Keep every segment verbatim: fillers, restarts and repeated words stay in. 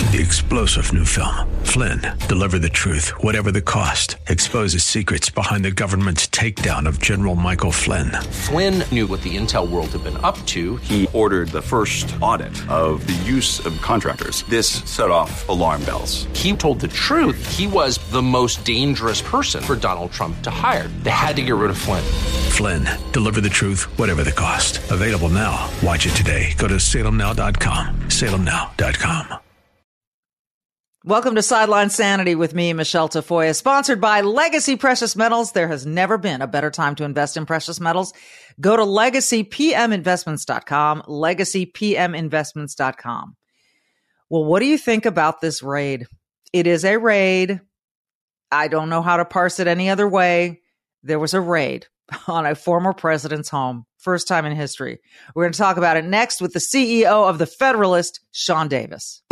The explosive new film, Flynn, deliver the truth, whatever the cost, exposes secrets behind the government's takedown of General Michael Flynn. Flynn knew what the intel world had been up to. He ordered the first audit of the use of contractors. This set off alarm bells. He told the truth. He was the most dangerous person for Donald Trump to hire. They had to get rid of Flynn. Flynn, deliver the truth, whatever the cost. Available now. Watch it today. Go to salem now dot com. salem now dot com. Welcome to Sideline Sanity with me, Michelle Tafoya, sponsored by Legacy Precious Metals. There has never been a better time to invest in precious metals. Go to legacy p m investments dot com, legacy p m investments dot com. Well, what do you think about this raid? It is a raid. I don't know how to parse it any other way. There was a raid on a former president's home. First time in history. We're going to talk about it next with the C E O of The Federalist, Sean Davis.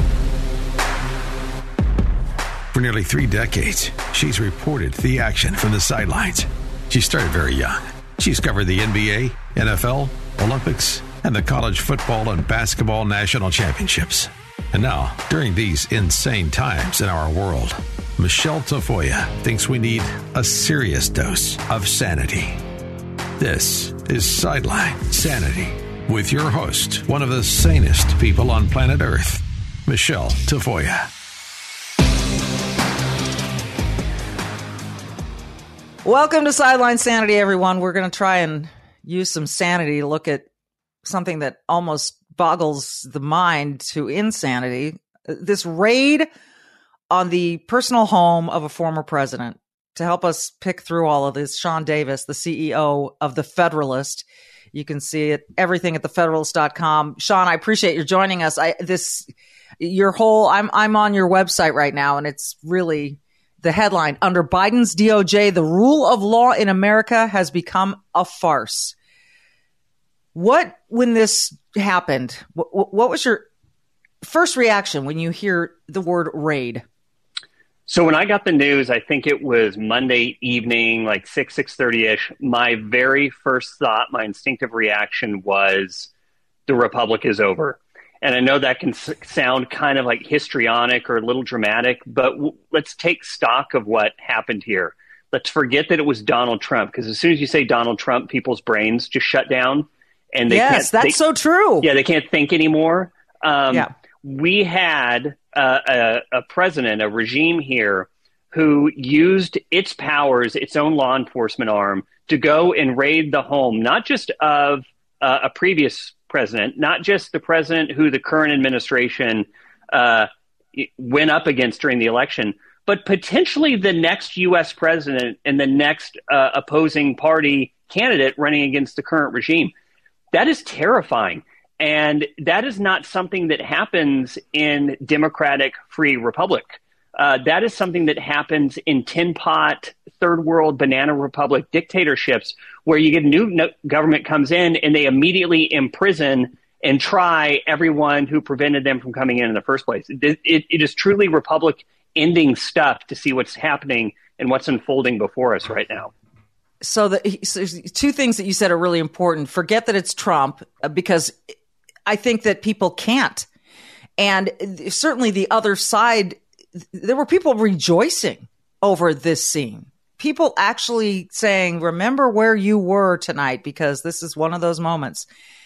For nearly three decades, she's reported the action from the sidelines. She started very young. She's covered the N B A, N F L, Olympics, and the college football and basketball national championships. And now, during these insane times in our world, Michelle Tafoya thinks we need a serious dose of sanity. This is Sideline Sanity with your host, one of the sanest people on planet Earth, Michelle Tafoya. Welcome to Sideline Sanity, everyone. We're going to try and use some sanity to look at something that almost boggles the mind to insanity. This raid on the personal home of a former president. To help us pick through all of this, Sean Davis, the C E O of The Federalist. You can see it, everything at the federalist dot com. Sean, I appreciate you joining us. I this your whole I'm I'm on your website right now, and it's really the headline, under Biden's D O J, the rule of law in America has become a farce. What, when this happened, what, what was your first reaction when you hear the word raid? So when I got the news, I think it was Monday evening, like six, six thirty-ish, my very first thought, my instinctive reaction was the Republic is over. And I know that can s- sound kind of like histrionic or a little dramatic, but w- let's take stock of what happened here. Let's forget that it was Donald Trump, because as soon as you say Donald Trump, people's brains just shut down. And they yes, can't, that's they, so true. Yeah, they can't think anymore. Um, yeah. We had uh, a, a president, a regime here, who used its powers, its own law enforcement arm, to go and raid the home, not just of uh, a previous president, not just the president who the current administration uh, went up against during the election, but potentially the next U S president and the next uh, opposing party candidate running against the current regime. That is terrifying. And that is not something that happens in democratic free republic. Uh, that is something that happens in tin pot, third world banana republic dictatorships, where you get a new no- government comes in and they immediately imprison and try everyone who prevented them from coming in in the first place. It, it, it is truly republic ending stuff to see what's happening and what's unfolding before us right now. So the so two things that you said are really important. Forget that it's Trump, because I think that people can't. And certainly the other side, there were people rejoicing over this scene. People actually saying, remember where you were tonight, because this is one of those moments.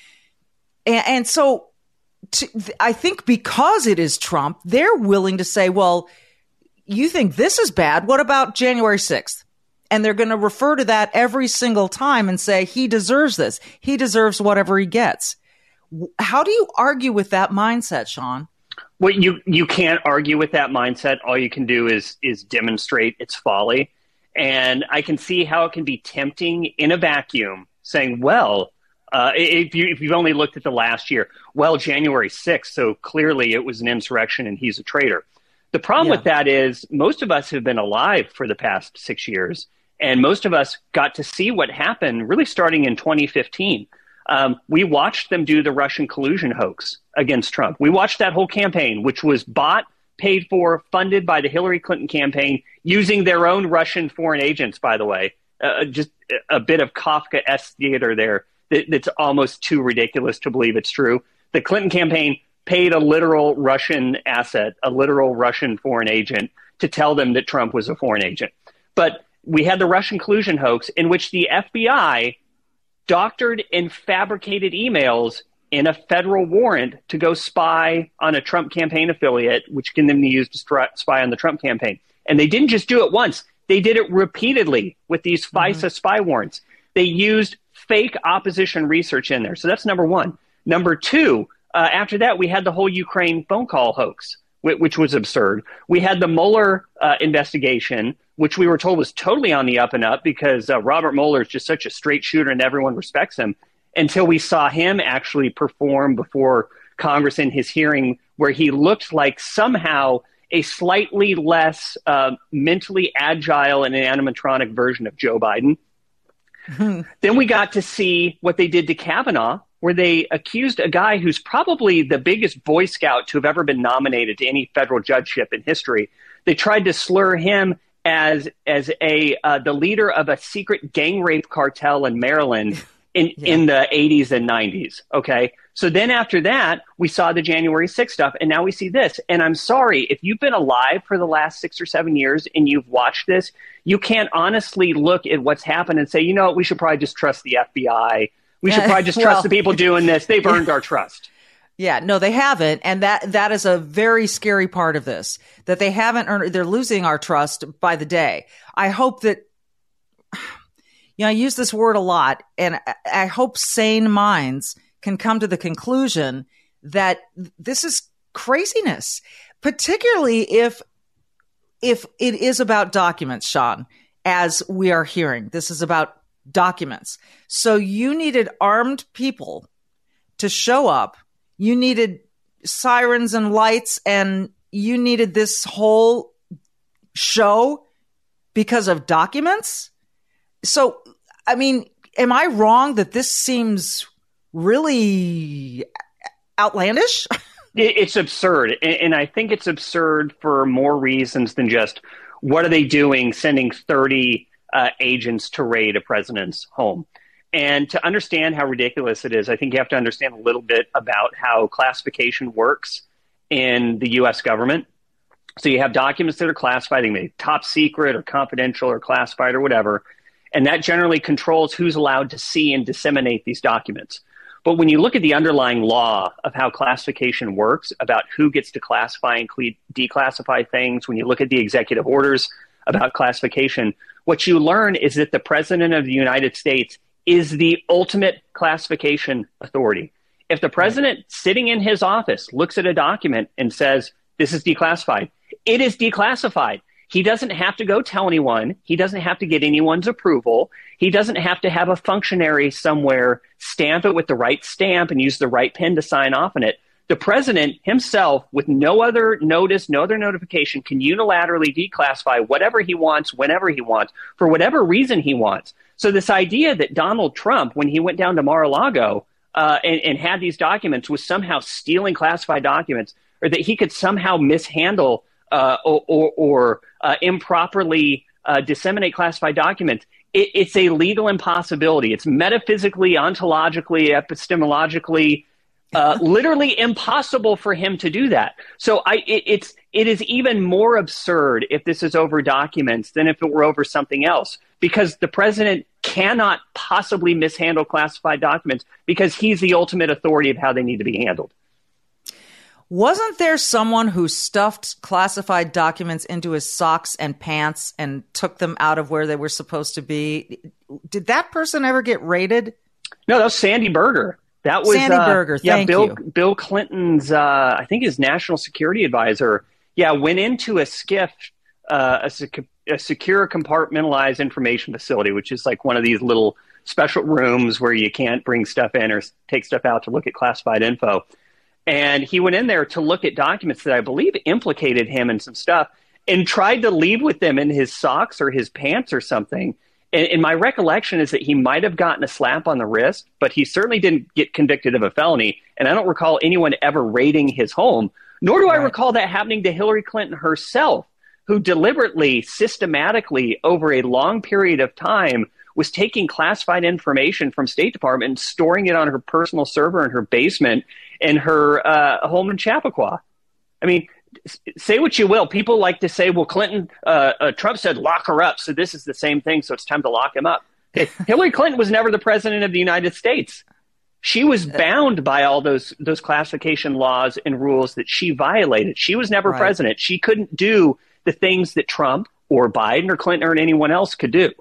And, and so to, I think because it is Trump, they're willing to say, well, you think this is bad. What about January sixth? And they're going to refer to that every single time and say, he deserves this. He deserves whatever he gets. How do you argue with that mindset, Sean? Well, you, you can't argue with that mindset. All you can do is is demonstrate its folly. And I can see how it can be tempting in a vacuum, saying, well, uh, if, you, if you've only looked at the last year, well, January sixth, so clearly it was an insurrection and he's a traitor. The problem yeah. with that is most of us have been alive for the past six years, and most of us got to see what happened really starting in twenty fifteen. Um, we watched them do the Russian collusion hoax against Trump. We watched that whole campaign, which was bought, paid for, funded by the Hillary Clinton campaign, using their own Russian foreign agents, by the way. Uh, just a bit of Kafka-esque theater there that, that's almost too ridiculous to believe it's true. The Clinton campaign paid a literal Russian asset, a literal Russian foreign agent, to tell them that Trump was a foreign agent. But we had the Russian collusion hoax in which the F B I doctored and fabricated emails in a federal warrant to go spy on a Trump campaign affiliate, which can then be used to stri- spy on the Trump campaign. And they didn't just do it once. They did it repeatedly with these FISA mm-hmm. spy warrants. They used fake opposition research in there. So that's number one. Number two, uh, after that, we had the whole Ukraine phone call hoax, which, which was absurd. We had the Mueller uh, investigation, which we were told was totally on the up and up because uh, Robert Mueller is just such a straight shooter and everyone respects him, until we saw him actually perform before Congress in his hearing where he looked like somehow a slightly less uh, mentally agile and animatronic version of Joe Biden. Mm-hmm. Then we got to see what they did to Kavanaugh, where they accused a guy who's probably the biggest Boy Scout to have ever been nominated to any federal judgeship in history. They tried to slur him as as a uh, the leader of a secret gang rape cartel in Maryland in, yeah. in the eighties and nineties. Okay. So then after that, we saw the January sixth stuff, and now we see this. And I'm sorry, if you've been alive for the last six or seven years and you've watched this, you can't honestly look at what's happened and say, you know what, we should probably just trust the F B I. We should probably just trust well, the people doing this. They've earned our trust. Yeah, no, they haven't. And that that is a very scary part of this, that they haven't earned, they're losing our trust by the day. I hope that, you know, I use this word a lot, and I hope sane minds can come to the conclusion that this is craziness, particularly if if it is about documents, Sean, as we are hearing. This is about documents. So you needed armed people to show up. You needed sirens and lights, and you needed this whole show because of documents. So, I mean, am I wrong that this seems really outlandish? It's absurd. And I think it's absurd for more reasons than just what are they doing sending thirty uh, agents to raid a president's home. And to understand how ridiculous it is, I think you have to understand a little bit about how classification works in the U S government. So you have documents that are classified, they may be top secret or confidential or classified or whatever. And that generally controls who's allowed to see and disseminate these documents. But when you look at the underlying law of how classification works, about who gets to classify and declassify things, when you look at the executive orders about classification, what you learn is that the President of the United States is the ultimate classification authority. If the president sitting in his office looks at a document and says, this is declassified, it is declassified. He doesn't have to go tell anyone. He doesn't have to get anyone's approval. He doesn't have to have a functionary somewhere stamp it with the right stamp and use the right pen to sign off on it. The president himself, with no other notice, no other notification, can unilaterally declassify whatever he wants, whenever he wants, for whatever reason he wants. So this idea that Donald Trump, when he went down to Mar-a-Lago uh, and, and had these documents, was somehow stealing classified documents, or that he could somehow mishandle uh, or, or, or uh, improperly uh, disseminate classified documents, it, it's a legal impossibility. It's metaphysically, ontologically, epistemologically, uh, literally impossible for him to do that. So I, it, it's it is even more absurd if this is over documents than if it were over something else, because the president cannot possibly mishandle classified documents because he's the ultimate authority of how they need to be handled. Wasn't there someone who stuffed classified documents into his socks and pants and took them out of where they were supposed to be? Did that person ever get raided? No, that was Sandy Berger. That was Sandy uh, Berger. Yeah, Thank Bill, you. Bill Clinton's, uh, I think his national security advisor, yeah, went into a SCIF, uh, a, sec- a secure compartmentalized information facility, which is like one of these little special rooms where you can't bring stuff in or take stuff out to look at classified info. And he went in there to look at documents that I believe implicated him in some stuff and tried to leave with them in his socks or his pants or something. And, and my recollection is that he might have gotten a slap on the wrist, but he certainly didn't get convicted of a felony. And I don't recall anyone ever raiding his home, nor do I right. recall that happening to Hillary Clinton herself, who deliberately, systematically, over a long period of time, was taking classified information from State Department and storing it on her personal server in her basement in her uh, home in Chappaqua. I mean, say what you will. People like to say, well, Clinton, uh, uh, Trump said lock her up. So this is the same thing. So it's time to lock him up. Okay. Hillary Clinton was never the president of the United States. She was bound by all those those classification laws and rules that she violated. She was never right. president. She couldn't do the things that Trump or Biden or Clinton or anyone else could do.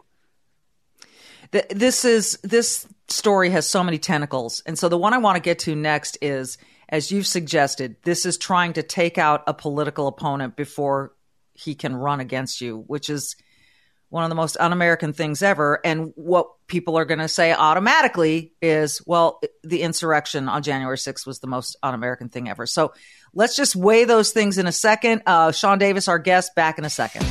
This is this story has so many tentacles. And so the one I want to get to next is, as you've suggested, this is trying to take out a political opponent before he can run against you, which is one of the most un-American things ever. And what people are going to say automatically is, well, the insurrection on January sixth was the most un-American thing ever. So let's just weigh those things in a second. Uh, Sean Davis, our guest, back in a second.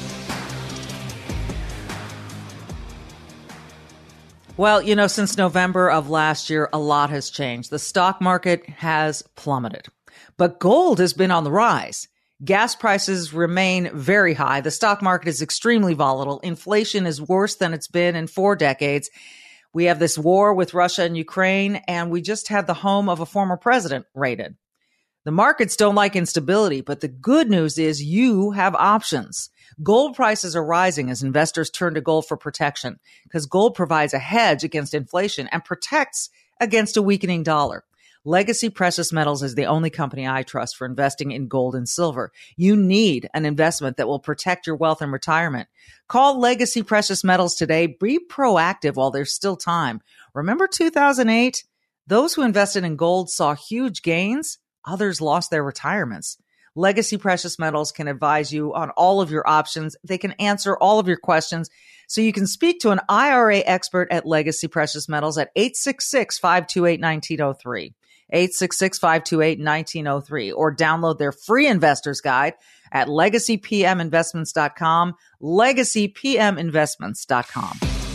Well, you know, since November of last year, a lot has changed. The stock market has plummeted, but gold has been on the rise. Gas prices remain very high. The stock market is extremely volatile. Inflation is worse than it's been in four decades. We have this war with Russia and Ukraine, and we just had the home of a former president raided. The markets don't like instability, but the good news is you have options. Gold prices are rising as investors turn to gold for protection because gold provides a hedge against inflation and protects against a weakening dollar. Legacy Precious Metals is the only company I trust for investing in gold and silver. You need an investment that will protect your wealth in retirement. Call Legacy Precious Metals today. Be proactive while there's still time. Remember two thousand eight? Those who invested in gold saw huge gains. Others lost their retirements. Legacy Precious Metals can advise you on all of your options. They can answer all of your questions. So you can speak to an I R A expert at Legacy Precious Metals at eight six six, five two eight, one nine zero three. eight six six, five two eight, one nine zero three, or download their free investor's guide at legacy p m investments dot com, legacy p m investments dot com.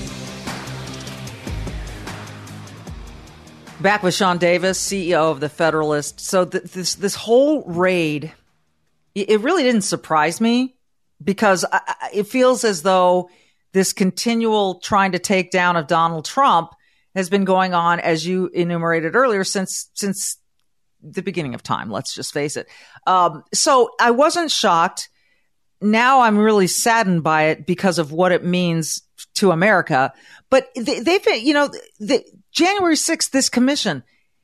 Back with Sean Davis, C E O of The Federalist. So th- this this whole raid, it really didn't surprise me because I, it feels as though this continual trying to take down of Donald Trump has been going on, as you enumerated earlier, since since the beginning of time. Let's just face it. Um, so I wasn't shocked. Now I'm really saddened by it because of what it means to America. But they, they've, you know, the, January sixth, this commission,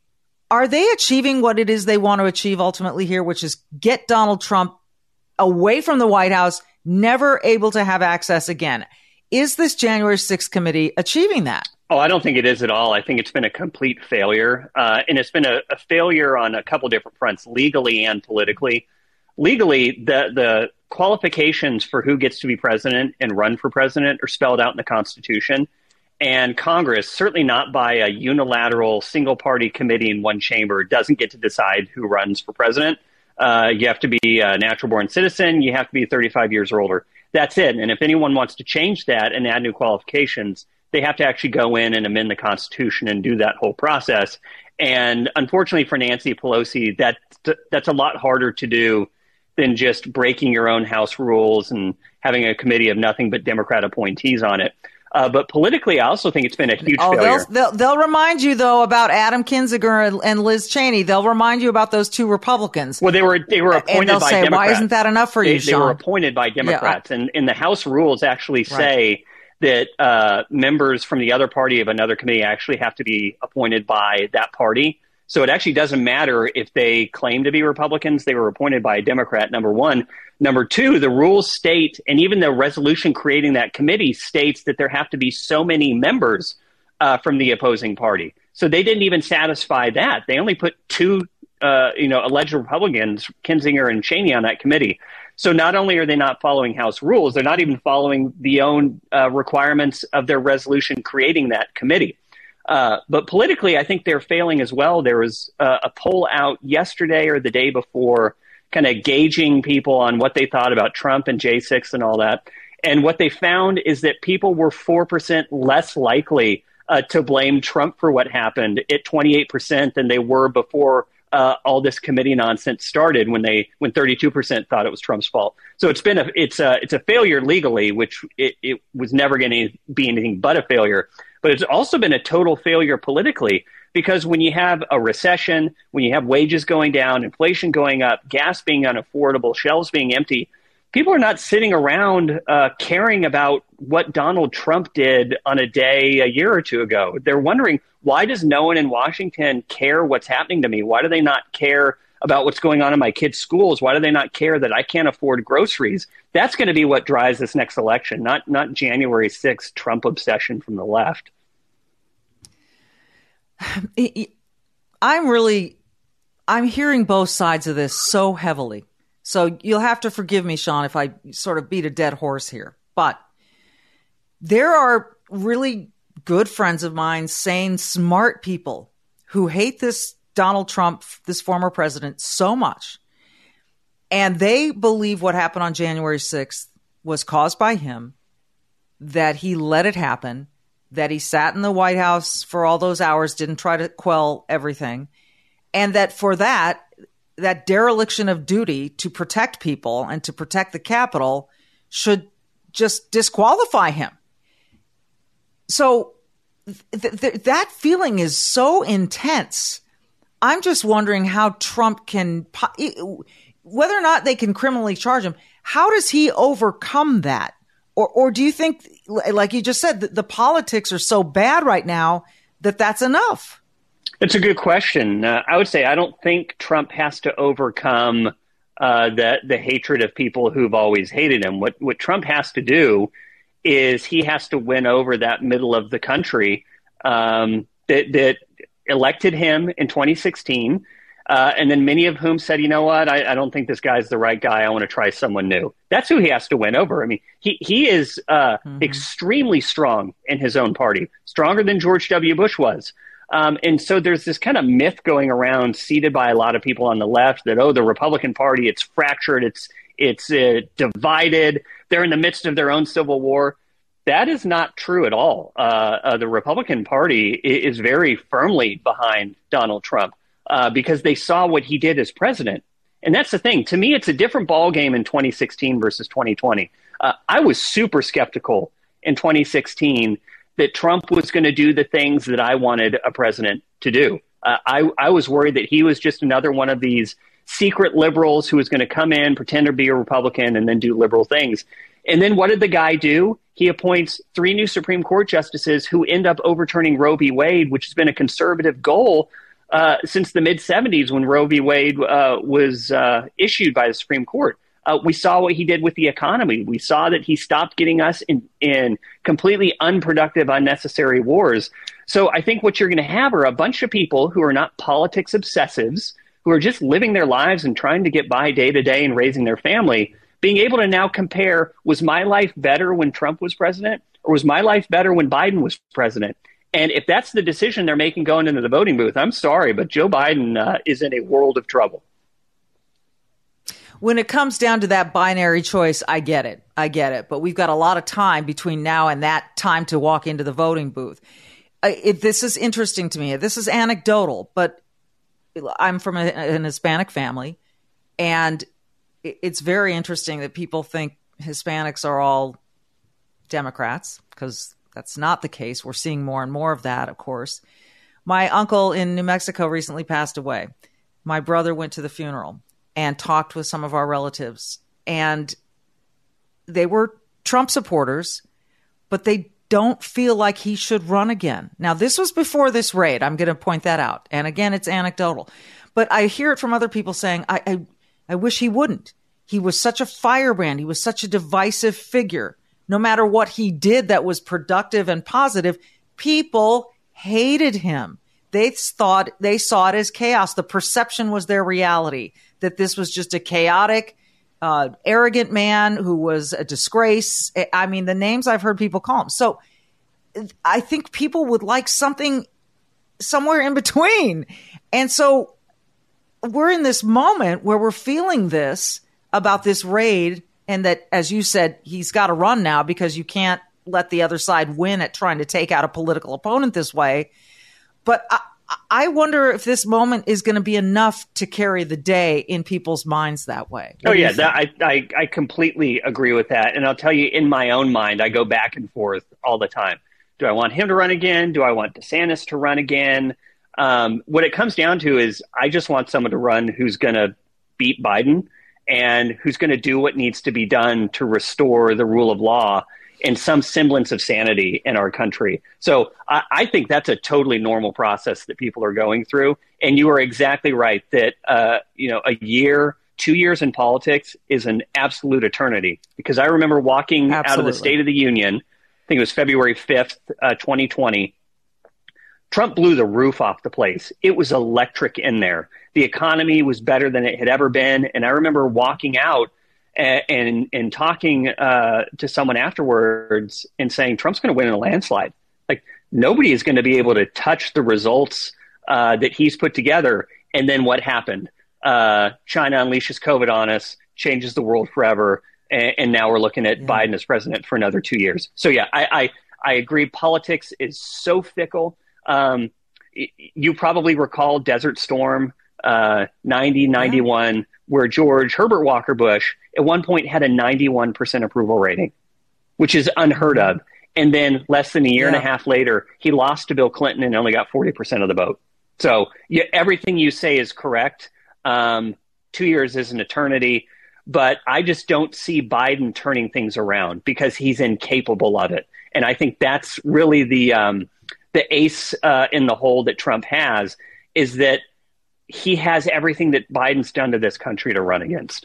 are they achieving what it is they want to achieve ultimately here, which is get Donald Trump away from the White House, never able to have access again? Is this January sixth committee achieving that? Oh, I don't think it is at all. I think it's been a complete failure. Uh, and it's been a, a failure on a couple different fronts, legally and politically. Legally, the, the qualifications for who gets to be president and run for president are spelled out in the Constitution. And Congress, certainly not by a unilateral single-party committee in one chamber, doesn't get to decide who runs for president. Uh, you have to be a natural-born citizen. You have to be thirty-five years or older. That's it. And if anyone wants to change that and add new qualifications, they have to actually go in and amend the Constitution and do that whole process. And unfortunately for Nancy Pelosi, that that's a lot harder to do than just breaking your own House rules and having a committee of nothing but Democrat appointees on it. Uh, but politically, I also think it's been a huge oh, failure. They'll, they'll, they'll remind you, though, about Adam Kinzinger and, and Liz Cheney. They'll remind you about those two Republicans. Well, they were they were appointed and they'll by say, Democrats. Why isn't that enough for they, you, They Sean? were appointed by Democrats. Yeah, I, and, and the House rules actually say right. that uh, members from the other party of another committee actually have to be appointed by that party. So it actually doesn't matter if they claim to be Republicans. They were appointed by a Democrat, number one. Number two, the rules state, and even the resolution creating that committee states that there have to be so many members uh, from the opposing party. So they didn't even satisfy that. They only put two, uh, you know, alleged Republicans, Kinzinger and Cheney, on that committee. So not only are they not following House rules, they're not even following the own uh, requirements of their resolution creating that committee. Uh, but politically, I think they're failing as well. There was uh, a poll out yesterday or the day before kind of gauging people on what they thought about Trump and J six and all that. And what they found is that people were four percent less likely uh, to blame Trump for what happened at twenty-eight percent than they were before uh, all this committee nonsense started when they when thirty-two percent thought it was Trump's fault. So it's been a it's a it's a failure legally, which it, it was never going to be anything but a failure. But it's also been a total failure politically, because when you have a recession, when you have wages going down, inflation going up, gas being unaffordable, shelves being empty, people are not sitting around uh, caring about what Donald Trump did on a day a year or two ago. They're wondering, why does no one in Washington care what's happening to me? Why do they not care about what's going on in my kids' schools? Why do they not care that I can't afford groceries? That's going to be what drives this next election, not not January sixth Trump obsession from the left. I'm really, I'm hearing both sides of this so heavily. So you'll have to forgive me, Sean, if I sort of beat a dead horse here. But there are really good friends of mine, sane, smart people who hate this Donald Trump, this former president, so much. And they believe what happened on January sixth was caused by him, that he let it happen, that he sat in the White House for all those hours, didn't try to quell everything, and that for that, that dereliction of duty to protect people and to protect the Capitol should just disqualify him. So th- th- that feeling is so intense. I'm just wondering how Trump can, whether or not they can criminally charge him, how does he overcome that? Or, or do you think, like you just said, the, the politics are so bad right now that that's enough? It's a good question. Uh, I would say I don't think Trump has to overcome uh, the the hatred of people who've always hated him. What what Trump has to do is he has to win over that middle of the country um, that that elected him in twenty sixteen, uh, and then many of whom said, you know what, I, I don't think this guy's the right guy. I want to try someone new. That's who he has to win over. I mean, he he is uh, mm-hmm. extremely strong in his own party, stronger than George W. Bush was. Um, and so there's this kind of myth going around, seeded by a lot of people on the left, that, oh, the Republican Party, it's fractured, it's it's uh, divided, they're in the midst of their own civil war. That is not true at all. Uh, uh, the Republican Party is very firmly behind Donald Trump uh, because they saw what he did as president. And that's the thing. To me, it's a different ballgame in twenty sixteen versus twenty twenty. Uh, I was super skeptical in twenty sixteen that Trump was going to do the things that I wanted a president to do. Uh, I, I was worried that he was just another one of these secret liberals who was going to come in, pretend to be a Republican, and then do liberal things. And then what did the guy do? He appoints three new Supreme Court justices who end up overturning Roe v. Wade, which has been a conservative goal uh, since the mid seventies when Roe v. Wade uh, was uh, issued by the Supreme Court. Uh, we saw what he did with the economy. We saw that he stopped getting us in, in completely unproductive, unnecessary wars. So I think what you're going to have are a bunch of people who are not politics obsessives, who are just living their lives and trying to get by day to day and raising their family, being able to now compare, was my life better when Trump was president, or was my life better when Biden was president? And if that's the decision they're making going into the voting booth, I'm sorry, but Joe Biden uh, is in a world of trouble. When it comes down to that binary choice, I get it. I get it. But we've got a lot of time between now and that time to walk into the voting booth. Uh, it, this is interesting to me. This is anecdotal, but I'm from a, an Hispanic family, and it, it's very interesting that people think Hispanics are all Democrats, because that's not the case. We're seeing more and more of that, of course. My uncle in New Mexico recently passed away. My brother went to the funeral and talked with some of our relatives, and they were Trump supporters, but they don't feel like he should run again. Now, this was before this raid. I'm going to point that out. And again, it's anecdotal, but I hear it from other people saying, I, I, I wish he wouldn't. He was such a firebrand. He was such a divisive figure. No matter what he did that was productive and positive, people hated him. They thought they saw it as chaos. The perception was their reality, that this was just a chaotic, uh, arrogant man who was a disgrace. I mean, the names I've heard people call him. So I think people would like something somewhere in between. And so we're in this moment where we're feeling this about this raid, and that, as you said, he's got to run now because you can't let the other side win at trying to take out a political opponent this way. But I, I wonder if this moment is going to be enough to carry the day in people's minds that way. What oh, yeah, that, I, I, I completely agree with that. And I'll tell you, in my own mind, I go back and forth all the time. Do I want him to run again? Do I want DeSantis to run again? Um, what it comes down to is I just want someone to run who's going to beat Biden and who's going to do what needs to be done to restore the rule of law and some semblance of sanity in our country. So I, I think that's a totally normal process that people are going through. And you are exactly right that, uh, you know, a year, two years in politics is an absolute eternity. Because I remember walking Absolutely. out of the State of the Union, I think it was February fifth, uh, twenty twenty. Trump blew the roof off the place. It was electric in there. The economy was better than it had ever been. And I remember walking out and and, and talking uh, to someone afterwards and saying, Trump's going to win in a landslide. Like, nobody is going to be able to touch the results uh, that he's put together. And then what happened? Uh, China unleashes COVID on us, changes the world forever. And, and now we're looking at yeah. Biden as president for another two years. So, yeah, I, I, I agree. Politics is so fickle. Um, you probably recall Desert Storm, uh, ninety, ninety-one, yeah. where George Herbert Walker Bush at one point had a ninety-one percent approval rating, which is unheard of. And then less than a year yeah. and a half later, he lost to Bill Clinton and only got forty percent of the vote. So yeah, everything you say is correct. Um, two years is an eternity, but I just don't see Biden turning things around because he's incapable of it. And I think that's really the, um, the ace uh, in the hole that Trump has, is that he has everything that Biden's done to this country to run against.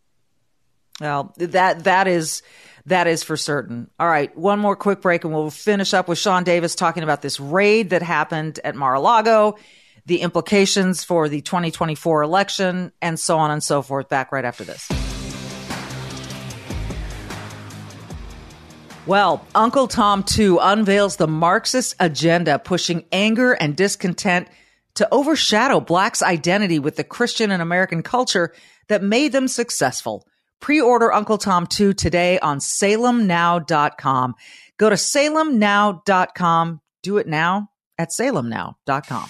Well, that that is that is for certain. All right, one more quick break and we'll finish up with Sean Davis talking about this raid that happened at Mar-a-Lago, the implications for the twenty twenty-four election, and so on and so forth. Back right after this. Well, Uncle Tom two unveils the Marxist agenda, pushing anger and discontent to overshadow blacks' identity with the Christian and American culture that made them successful. Pre-order Uncle Tom two today on salem now dot com. Go to salem now dot com. Do it now at salem now dot com.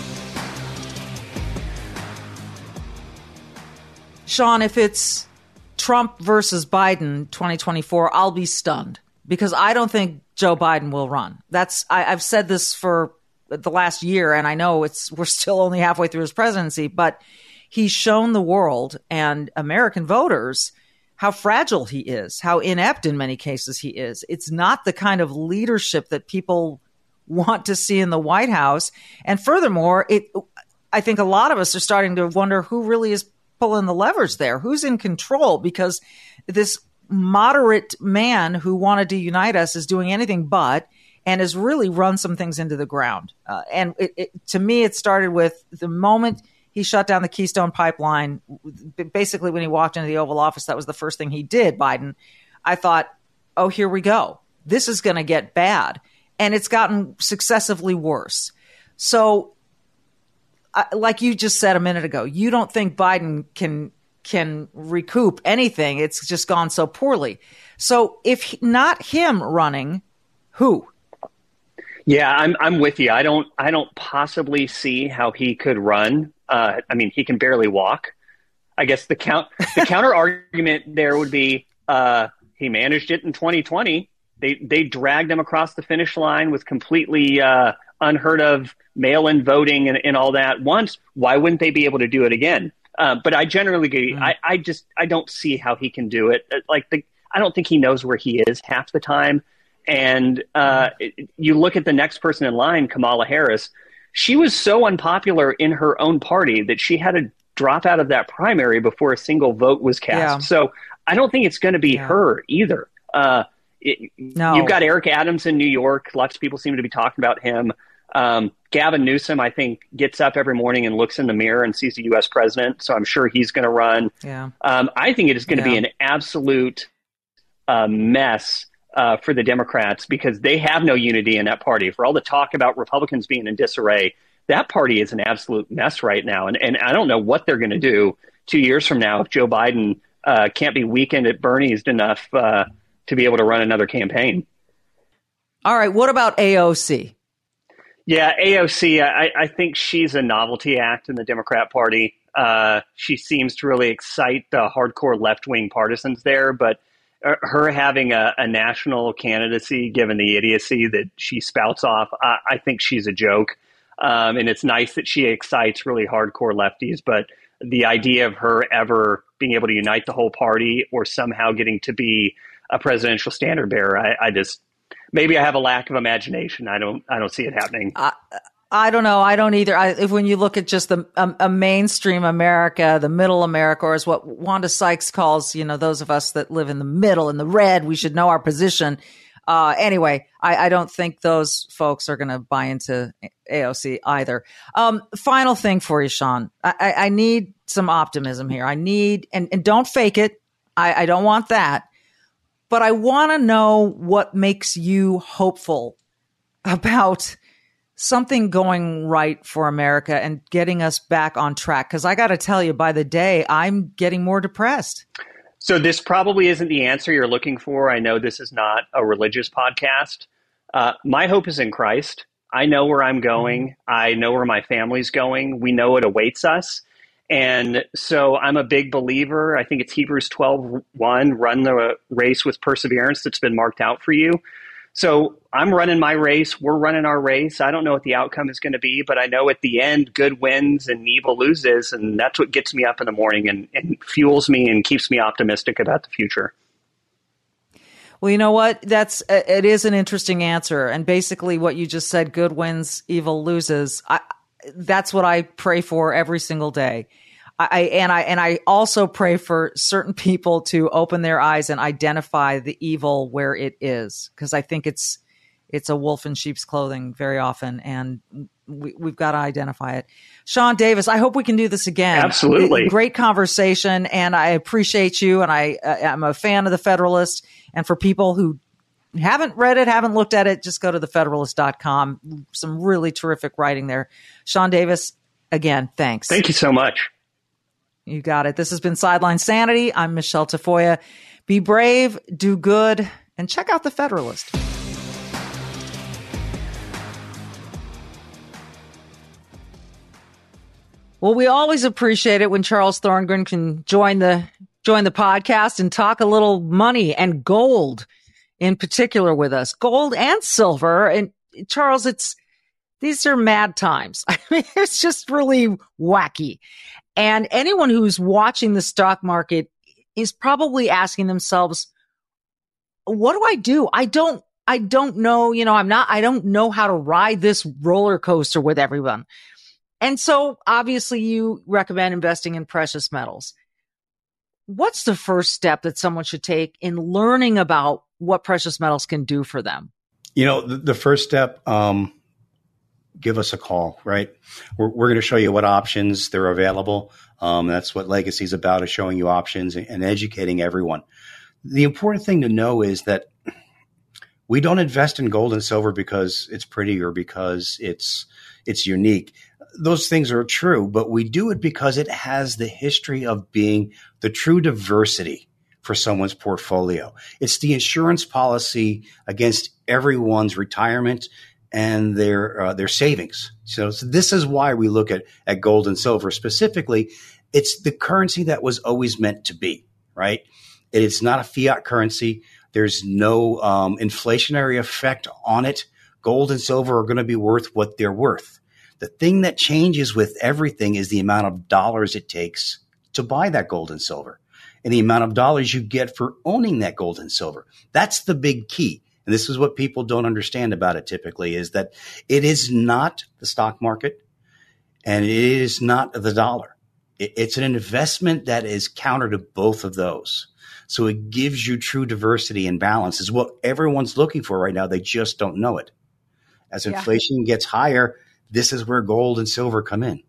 Sean, if it's Trump versus Biden twenty twenty-four, I'll be stunned. Because I don't think Joe Biden will run. That's I, I've said this for the last year, and I know it's we're still only halfway through his presidency, but he's shown the world and American voters how fragile he is, how inept in many cases he is. It's not the kind of leadership that people want to see in the White House. And furthermore, it I think a lot of us are starting to wonder who really is pulling the levers there, who's in control, because this moderate man who wanted to unite us is doing anything but, and has really run some things into the ground. Uh, and it, it, to me, it started with the moment he shut down the Keystone Pipeline. Basically, when he walked into the Oval Office, that was the first thing he did, Biden. I thought, oh, here we go. This is going to get bad. And it's gotten successively worse. So, uh, like you just said a minute ago, you don't think Biden can can recoup anything. It's just gone so poorly. So if not him running, who? Yeah, I'm I'm with you. I don't I don't possibly see how he could run. Uh, I mean, he can barely walk. I guess the count the counter argument there would be uh, he managed it in twenty twenty. They they dragged him across the finish line with completely uh, unheard of mail-in voting and, and all that once. Why wouldn't they be able to do it again? Uh, but I generally agree. Mm-hmm. I, I just I don't see how he can do it. Like the, I don't think he knows where he is half the time. And uh, it, you look at the next person in line, Kamala Harris. She was so unpopular in her own party that she had to drop out of that primary before a single vote was cast. Yeah. So I don't think it's going to be yeah. her either. Uh, it, no. You've got Eric Adams in New York. Lots of people seem to be talking about him. Um, Gavin Newsom, I think, gets up every morning and looks in the mirror and sees the U S president. So I'm sure he's going to run. Yeah. Um, I think it is going to yeah. be an absolute uh, mess uh, for the Democrats because they have no unity in that party. For all the talk about Republicans being in disarray, that party is an absolute mess right now. And, and I don't know what they're going to do two years from now if Joe Biden uh, can't be weakened at Bernie's enough uh, to be able to run another campaign. All right. What about A O C? Yeah, A O C, I, I think she's a novelty act in the Democrat Party. Uh, she seems to really excite the hardcore left-wing partisans there, but her having a, a national candidacy, given the idiocy that she spouts off, I, I think she's a joke. Um, and it's nice that she excites really hardcore lefties, but the idea of her ever being able to unite the whole party or somehow getting to be a presidential standard bearer, I, I just maybe I have a lack of imagination. I don't I don't see it happening. I, I don't know. I don't either. I, if when you look at just the um, a mainstream America, the middle America, or as what Wanda Sykes calls, you know, those of us that live in the middle, in the red, we should know our position. Uh, anyway, I, I don't think those folks are going to buy into A O C either. Um, final thing for you, Sean. I, I, I need some optimism here. I need, and, and don't fake it. I, I don't want that. But I want to know what makes you hopeful about something going right for America and getting us back on track. Because I got to tell you, by the day, I'm getting more depressed. So this probably isn't the answer you're looking for. I know this is not a religious podcast. Uh, my hope is in Christ. I know where I'm going. I know where my family's going. We know what awaits us. And so I'm a big believer. I think it's Hebrews twelve one, run the race with perseverance that's been marked out for you. So I'm running my race. We're running our race. I don't know what the outcome is going to be, but I know at the end, good wins and evil loses. And that's what gets me up in the morning and, and fuels me and keeps me optimistic about the future. Well, you know what? That's it is an interesting answer. And basically what you just said, good wins, evil loses. I, that's what I pray for every single day. I, and I and I also pray for certain people to open their eyes and identify the evil where it is, because I think it's it's a wolf in sheep's clothing very often, and we, we've got to identify it. Sean Davis, I hope we can do this again. Absolutely, great conversation, and I appreciate you. And I uh, I'm a fan of the Federalist. And for people who haven't read it, haven't looked at it, just go to the federalist dot com. Some really terrific writing there. Sean Davis, again, thanks. Thank you so much. You got it. This has been Sideline Sanity. I'm Michelle Tafoya. Be brave, do good, and check out The Federalist. Well, we always appreciate it when Charles Thorngren can join the join the podcast and talk a little money and gold in particular with us. Gold and silver. And Charles, it's these are mad times. I mean, it's just really wacky. And anyone who's watching the stock market is probably asking themselves, what do I do? I don't, I don't know, you know, I'm not, I don't know how to ride this roller coaster with everyone. And so obviously you recommend investing in precious metals. What's the first step that someone should take in learning about what precious metals can do for them? You know, the, the first step, um, give us a call, right? We're, we're going to show you what options there are available. Um, that's what Legacy is about, is showing you options and, and educating everyone. The important thing to know is that we don't invest in gold and silver because it's pretty or because it's it's unique. Those things are true, but we do it because it has the history of being the true diversity for someone's portfolio. It's the insurance policy against everyone's retirement and their uh, their savings. So, so this is why we look at, at gold and silver specifically. It's the currency that was always meant to be, right? It's not a fiat currency. There's no um, inflationary effect on it. Gold and silver are going to be worth what they're worth. The thing that changes with everything is the amount of dollars it takes to buy that gold and silver and the amount of dollars you get for owning that gold and silver. That's the big key. And this is what people don't understand about it typically, is that it is not the stock market and it is not the dollar. It's an investment that is counter to both of those. So it gives you true diversity and balance, is what everyone's looking for right now. They just don't know it. As inflation yeah. gets higher, this is where gold and silver come in.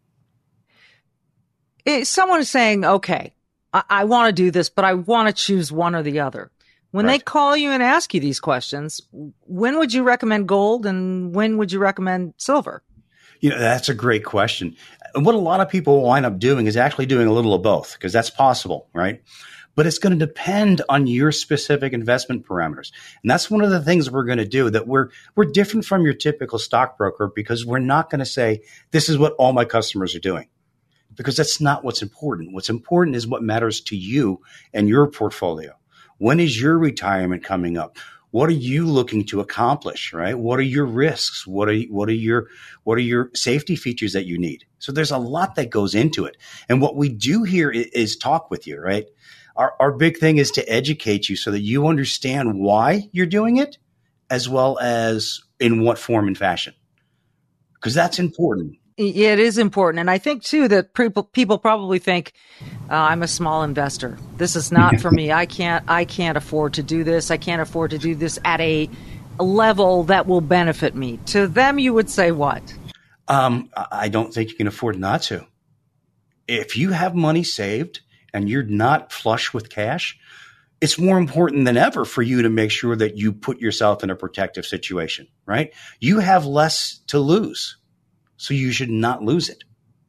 If someone is saying, okay, I, I want to do this, but I want to choose one or the other. When right. they call you and ask you these questions, when would you recommend gold and when would you recommend silver? You know, that's a great question. And what a lot of people wind up doing is actually doing a little of both, because that's possible, right? but it's going to depend on your specific investment parameters. And that's one of the things we're going to do, that we're we're different from your typical stockbroker, because we're not going to say, this is what all my customers are doing, because that's not what's important. What's important is what matters to you and your portfolio. When is your retirement coming up? What are you looking to accomplish, right? What are your risks? What are what are your what are your safety features that you need? So there's a lot that goes into it. And what we do here is, is talk with you, right? Our our big thing is to educate you so that you understand why you're doing it, as well as in what form and fashion, because that's important. It is important. And I think, too, that people people probably think, uh, I'm a small investor. This is not for me. I can't I can't afford to do this. I can't afford to do this at a level that will benefit me. To them, you would say what? Um, I don't think you can afford not to. If you have money saved and you're not flush with cash, it's more important than ever for you to make sure that you put yourself in a protective situation, right? You have less to lose. So you should not lose it.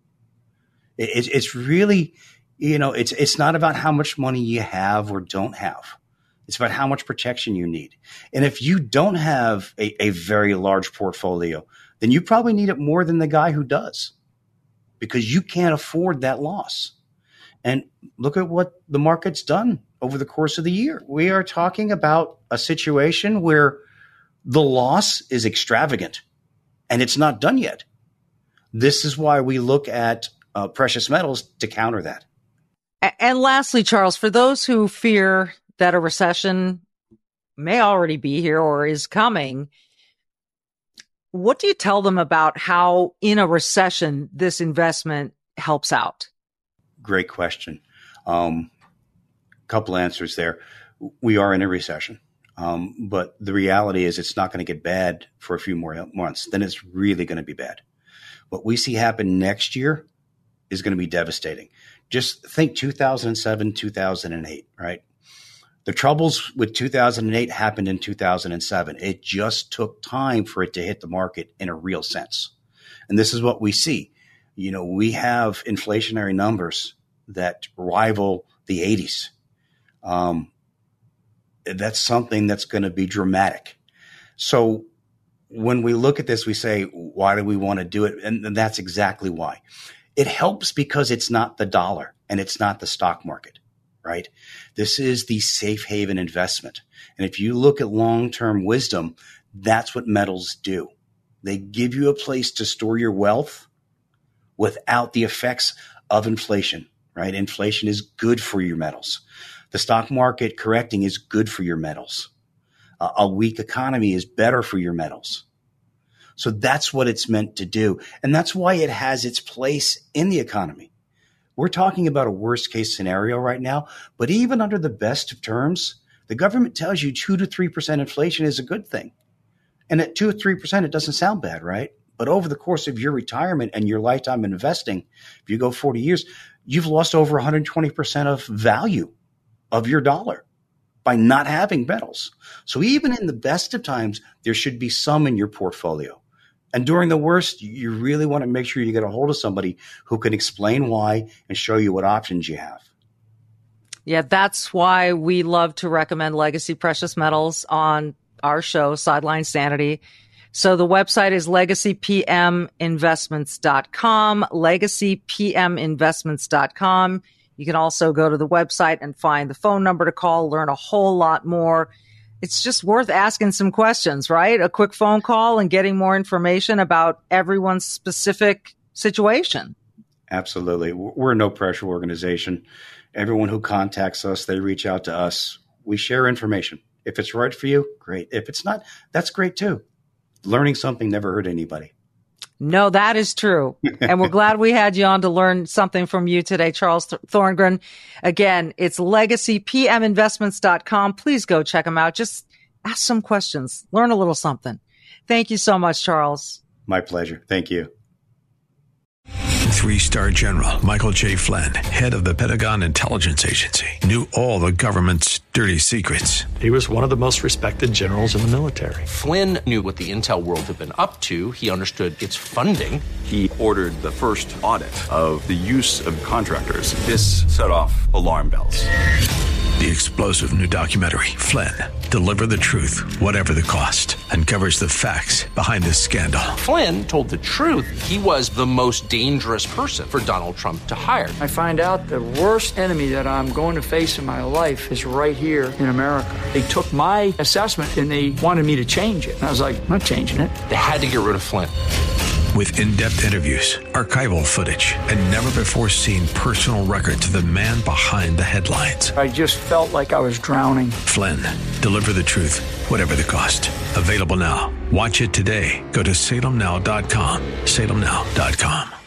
it. It's really, you know, it's it's not about how much money you have or don't have. It's about how much protection you need. And if you don't have a, a very large portfolio, then you probably need it more than the guy who does, because you can't afford that loss. And look at what the market's done over the course of the year. We are talking about a situation where the loss is extravagant, and it's not done yet. This is why we look at uh, precious metals to counter that. And lastly, Charles, for those who fear that a recession may already be here or is coming, what do you tell them about how in a recession this investment helps out? Great question. Um, couple answers there. We are in a recession, um, but the reality is it's not going to get bad for a few more months. Then it's really going to be bad. What we see happen next year is going to be devastating. Just think two thousand seven, two thousand eight, right? The troubles with two thousand eight happened in two thousand seven. It just took time for it to hit the market in a real sense. And this is what we see. You know, we have inflationary numbers that rival the eighties. Um, that's something that's going to be dramatic. So when we look at this, we say, why do we want to do it? And that's exactly why. It helps because it's not the dollar and it's not the stock market, right? This is the safe haven investment. And if you look at long-term wisdom, that's what metals do. They give you a place to store your wealth without the effects of inflation, right? Inflation is good for your metals. The stock market correcting is good for your metals. A weak economy is better for your metals. So that's what it's meant to do. And that's why it has its place in the economy. We're talking about a worst case scenario right now, but even under the best of terms, the government tells you two to three percent inflation is a good thing. And at two or three percent, it doesn't sound bad, right? But over the course of your retirement and your lifetime investing, if you go forty years, you've lost over one hundred twenty percent of value of your dollar by not having metals. So even in the best of times, there should be some in your portfolio. And during the worst, you really want to make sure you get a hold of somebody who can explain why and show you what options you have. Yeah, that's why we love to recommend Legacy Precious Metals on our show, Sideline Sanity. So the website is legacy p m investments dot com, legacy p m investments dot com. You can also go to the website and find the phone number to call, learn a whole lot more. It's just worth asking some questions, right? A quick phone call and getting more information about everyone's specific situation. Absolutely. We're a no pressure organization. Everyone who contacts us, they reach out to us. We share information. If it's right for you, great. If it's not, that's great too. Learning something never hurt anybody. No, that is true. And we're glad we had you on to learn something from you today, Charles Thorngren. Again, it's legacy p m investments dot com. Please go check them out. Just ask some questions. Learn a little something. Thank you so much, Charles. My pleasure. Thank you. Three-star General Michael J. Flynn, head of the Pentagon Intelligence Agency, knew all the government's dirty secrets. He was one of the most respected generals in the military. Flynn knew what the intel world had been up to. He understood its funding. He ordered the first audit of the use of contractors. This set off alarm bells. The explosive new documentary, Flynn, Deliver the Truth, Whatever the Cost, uncovers the facts behind this scandal. Flynn told the truth. He was the most dangerous person for Donald Trump to hire. I find out the worst enemy that I'm going to face in my life is right here in America. They took my assessment and they wanted me to change it. And I was like, I'm not changing it. They had to get rid of Flynn. With in-depth interviews, archival footage, and never-before-seen personal records of the man behind the headlines. I just felt like I was drowning. Flynn, Deliver the Truth, Whatever the Cost. Available now. Watch it today. Go to salem now dot com. salem now dot com.